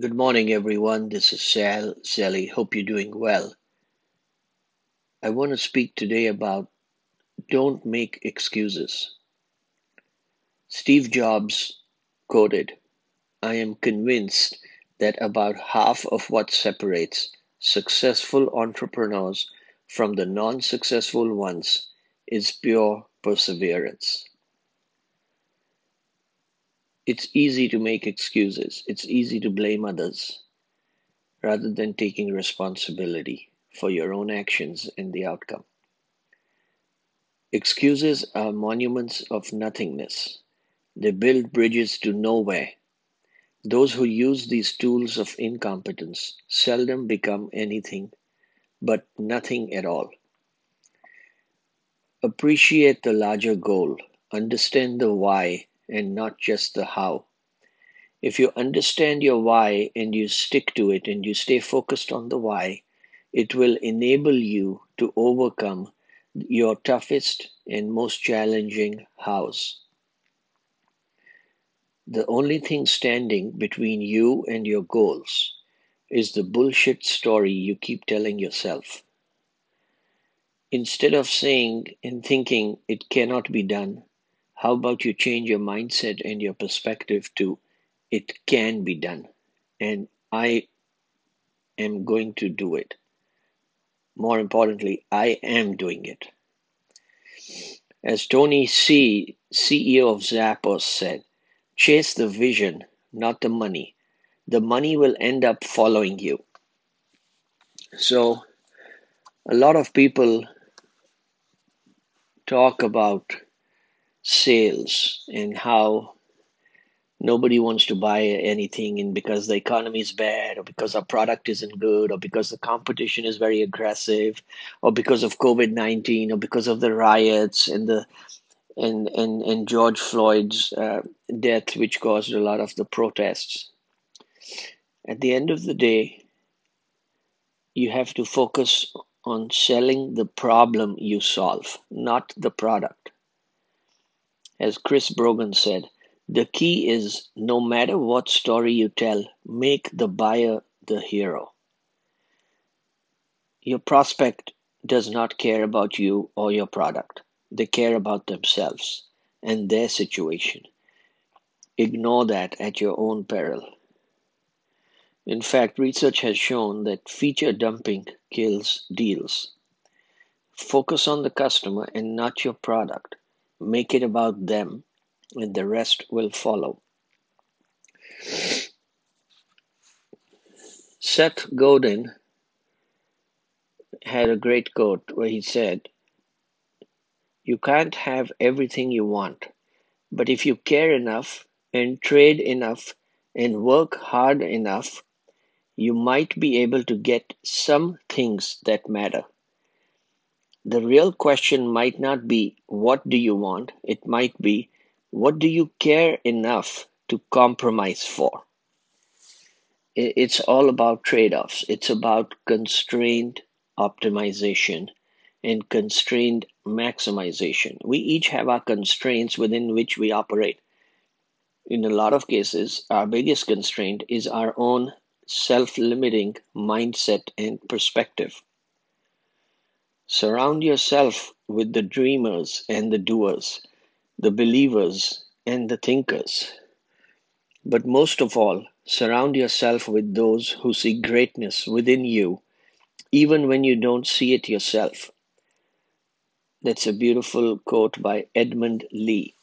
Good morning, everyone. This is Sally. Hope you're doing well. I want to speak today about don't make excuses. Steve Jobs quoted, I am convinced that about half of what separates successful entrepreneurs from the non successful ones is pure perseverance. It's easy to make excuses, it's easy to blame others rather than taking responsibility for your own actions and the outcome. Excuses are monuments of nothingness. They build bridges to nowhere. Those who use these tools of incompetence seldom become anything but nothing at all. Appreciate the larger goal. Understand the why and not just the how. If you understand your why and you stick to it and you stay focused on the why, it will enable you to overcome your toughest and most challenging hows. The only thing standing between you and your goals is the bullshit story you keep telling yourself. Instead of saying and thinking it cannot be done, how about you change your mindset and your perspective to it can be done and I am going to do it. More importantly, I am doing it. As Tony C., CEO of Zappos, said, chase the vision, not the money. The money will end up following you. So, a lot of people talk about sales and how nobody wants to buy anything and because the economy is bad or because our product isn't good or because the competition is very aggressive or because of COVID-19 or because of the riots and the and George Floyd's death, which caused a lot of the protests. At the end of the day, you have to focus on selling the problem you solve, not the product. As Chris Brogan said, the key is no matter what story you tell, make the buyer the hero. Your prospect does not care about you or your product. They care about themselves and their situation. Ignore that at your own peril. In fact, research has shown that feature dumping kills deals. Focus on the customer and not your product. Make it about them, and the rest will follow. Seth Godin had a great quote where he said, you can't have everything you want, but if you care enough and trade enough and work hard enough, you might be able to get some things that matter. The real question might not be what do you want, it might be what do you care enough to compromise for? It's all about trade offs, it's about constrained optimization and constrained maximization. We each have our constraints within which we operate. In a lot of cases, our biggest constraint is our own self limiting mindset and perspective. Surround yourself with the dreamers and the doers, the believers and the thinkers. But most of all, surround yourself with those who see greatness within you, even when you don't see it yourself. That's a beautiful quote by Edmund Lee.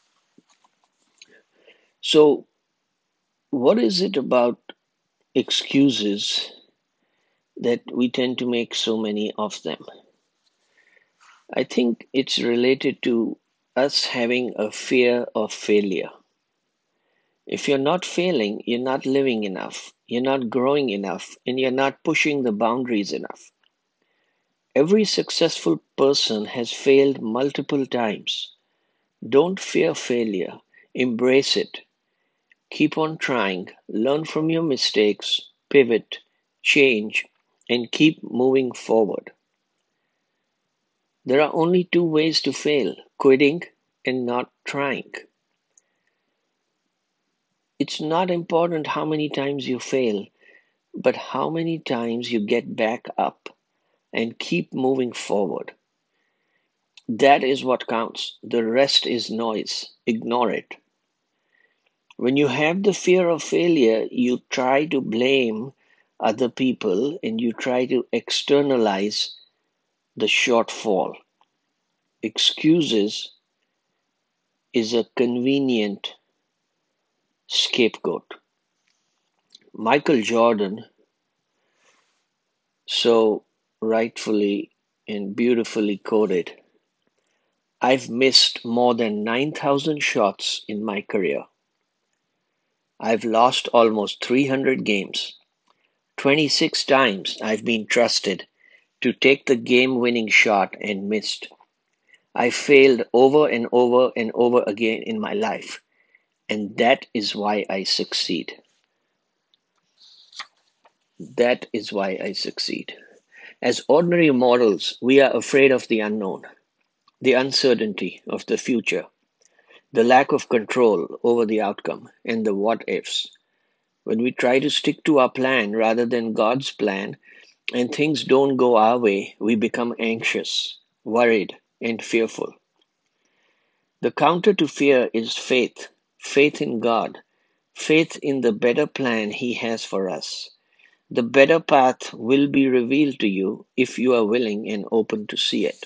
So, what is it about excuses that we tend to make so many of them? I think it's related to us having a fear of failure. If you're not failing, you're not living enough, you're not growing enough, and you're not pushing the boundaries enough. Every successful person has failed multiple times. Don't fear failure, embrace it. Keep on trying, learn from your mistakes, pivot, change, and keep moving forward. There are only two ways to fail: quitting and not trying. It's not important how many times you fail. but how many times you get back up and keep moving forward. That is what counts. The rest is noise. Ignore it. When you have the fear of failure, you try to blame other people and you try to externalize the shortfall. Excuses is a convenient scapegoat. Michael Jordan so rightfully and beautifully quoted, I've missed more than 9,000 shots in my career. I've lost almost 300 games. 26 times I've been trusted to take the game winning shot and missed. I failed over and over and over again in my life, and that is why I succeed. That is why I succeed. As ordinary mortals, we are afraid of the unknown, the uncertainty of the future, the lack of control over the outcome, and the what ifs. When we try to stick to our plan rather than God's plan and things don't go our way, we become anxious, worried, and fearful. The counter to fear is faith, faith in God, faith in the better plan He has for us. The better path will be revealed to you if you are willing and open to see it.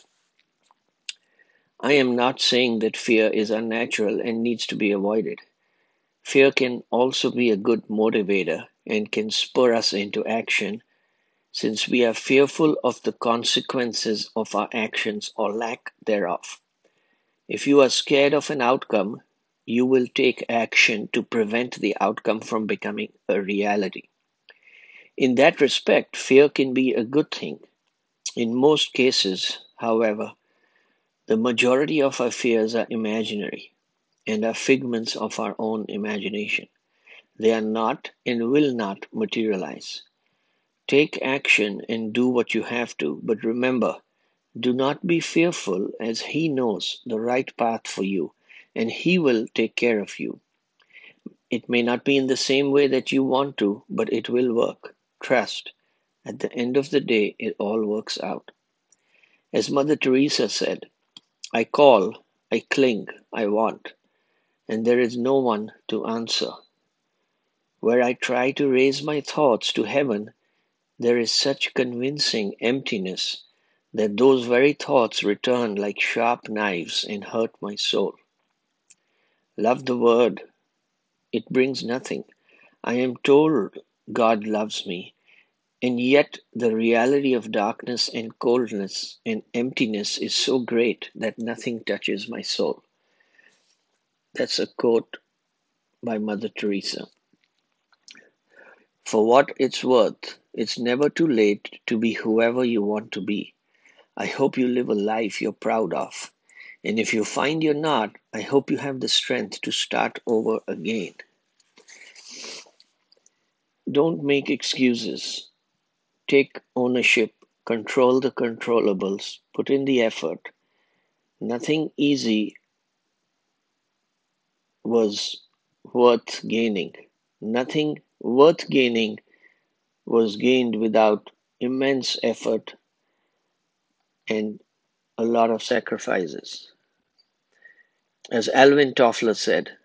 I am not saying that fear is unnatural and needs to be avoided. Fear can also be a good motivator and can spur us into action since we are fearful of the consequences of our actions or lack thereof. If you are scared of an outcome, you will take action to prevent the outcome from becoming a reality. In that respect, fear can be a good thing. In most cases, however, the majority of our fears are imaginary and are figments of our own imagination. They are not and will not materialize. Take action and do what you have to, but remember, do not be fearful, as He knows the right path for you, and He will take care of you. It may not be in the same way that you want to, but it will work. Trust. At the end of the day, it all works out. As Mother Teresa said, I call, I cling, I want, and there is no one to answer. Where I try to raise my thoughts to heaven, there is such convincing emptiness that those very thoughts return like sharp knives and hurt my soul. Love the word, it brings nothing. I am told God loves me, and yet the reality of darkness and coldness and emptiness is so great that nothing touches my soul. That's a quote by Mother Teresa. For what it's worth, it's never too late to be whoever you want to be. I hope you live a life you're proud of. And if you find you're not, I hope you have the strength to start over again. Don't make excuses. Take ownership. Control the controllables. Put in the effort. Nothing easy was worth gaining. Nothing worth gaining was gained without immense effort and a lot of sacrifices. As Alvin Toffler said,